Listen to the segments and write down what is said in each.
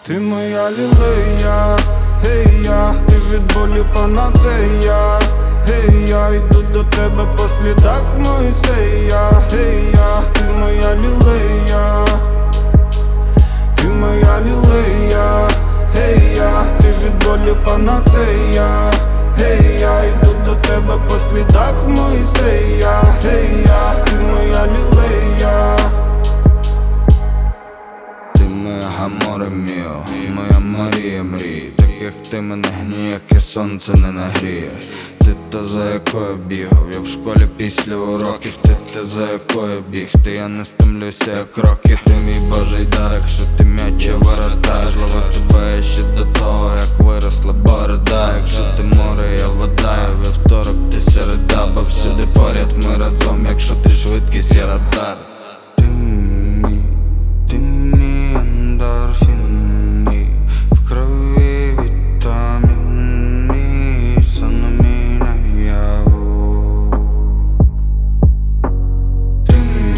Ти моя лілея, гей я, ти від болю панацея. Гей я, йду до тебе по слідах Мойсея. Гей я, ти моя лілея, ти моя лілея. Гей я, ти від болю панацея. Гей я, йду до тебе по слідах Мойсея. Гей я, ти моя лілея. Аморе міо, моя Марія мрій. Так як ти мене ніяке сонце не нагріє. Ти та за якою бігав, я в школі після уроків. Ти та за якою бігти, я не стомлюся як роки. Ти мій божий дар, якщо ти м'яче воротар. Зловив тебе ще до того, як виросла борода. Якщо ти море, я вода, я вівторок, ти середа. Бо всюди поряд ми разом, якщо ти швидкість, я радар. В крові вітамін мій, сон мій наяву. Ти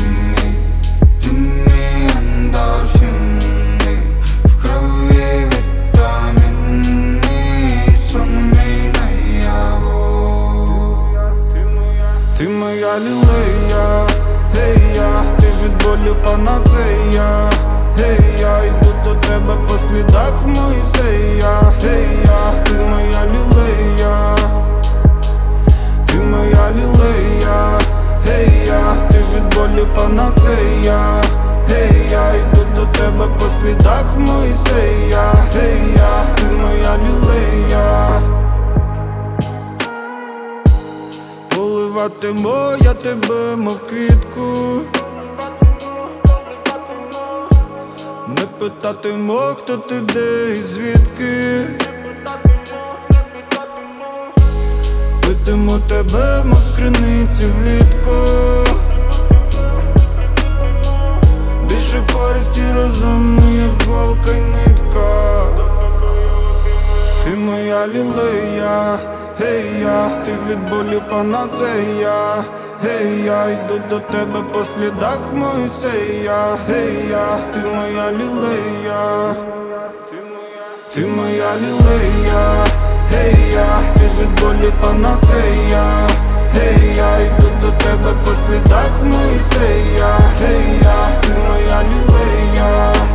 мій ендорфін мій, в крові вітамін мій, сон мій наяву. Ти моя лілея, гей я, ти від болю панацея. Гей я, йду до тебе по слідах Мойсея. Гей я, ти моя лілея, ти моя лілея. Гей я, ти від болю панацея. Гей я, йду до тебе по слідах Мойсея. Гей я, ти моя лілея. Поливатиму я тебе, мов квітку. Не питатиму, хто ти, де і звідки. Питиму тебе, мов з криниці влітку. Більше користі разом, як голка й нитка. Ти моя лілея, гей я, ти від болю панацея. Гей я, йду до тебе по слідах Мойсея. Гей я, ти моя лілея, ти моя лілея. Гей я, ти від болю панацея. Гей я, йду до тебе по слідах Мойсея. Гей я, ти моя лілея.